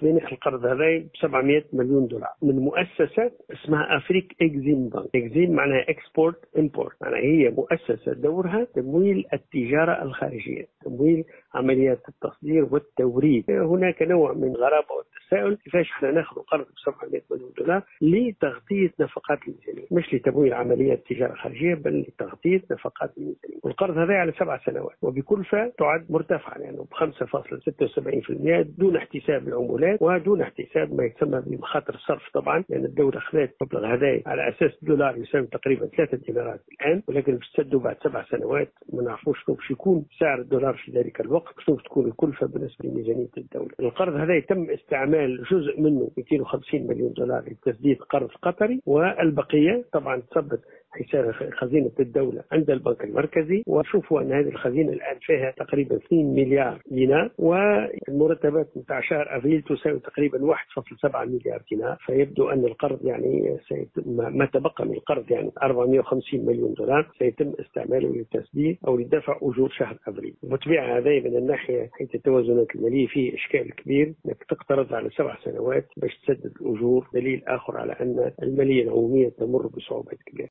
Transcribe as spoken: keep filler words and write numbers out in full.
منح القرض هذا ب سبعمئة مليون دولار من مؤسسة اسمها أفريك إكزيم بانك. إكزيم معناها إكسبورت إمبورت، معناها هي مؤسسة دورها تمويل التجارة الخارجية، تمويل عمليات التصدير والتوريد. هناك نوع من غرابة والتساؤل كيفاش احنا ناخذ قرض ب سبعمئة مليون دولار لتغطية نفقات الميزانية، مش لتمويل عمليات التجارة الخارجية بل لتغطية نفقات الميزانية. والقرض هذا على سبع سنوات وبكلفة تعد مرتفعة لأنه يعني بخمسة فاصلة ستة وسبعين بالمئة دون احتساب العمولات ودون احتساب ما يسمى بمخاطر الصرف. طبعا لأن يعني الدولة أخذت مبلغ هذا على أساس الدولار يساوي تقريبا ثلاثة دينارات الآن، ولكن باش تسدوا بعد سبع سنوات ما نعرفوش شنو باش يكون سعر الدولار في ذلك الوقت، شنو تكون الكلفة بالنسبة لميزانية الدولة. القرض هذا يتم استعمال جزء منه مئتين وخمسين مليون دولار لتسديد قرض قطري، والبقية طبعا تصبت حساب خزينة الدولة عند البنك المركزي. وشوفوا أن هذه الخزينة الآن فيها تقريبا اثنين مليار دينار، والمرتبات متاع شهر أبريل تساوي تقريبا واحد فاصلة سبعة مليار دينار. فيبدو أن القرض يعني سيتم ما تبقى من القرض يعني أربعمئة وخمسين مليون دولار سيتم استعماله للتسديد أو لدفع أجور شهر أبريل. وبطبيعة هذا من الناحية حيث التوازنات المالية فيه إشكال كبير، أنك تقترض على سبع سنوات باش تسدد الأجور، دليل آخر على أن المالية العمومية تمر بصعوبات كبيرة.